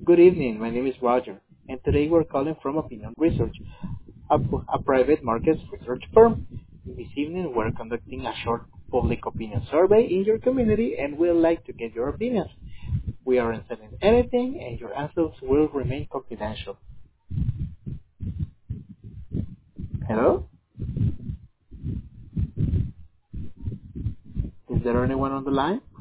Good evening. My name is Roger, and today we're calling from Opinion Research, a private markets research firm. This evening, we're conducting a short public opinion survey in your community, and we'd like to get your opinions. We aren't selling anything, and your answers will remain confidential. Hello? Is there anyone on the line?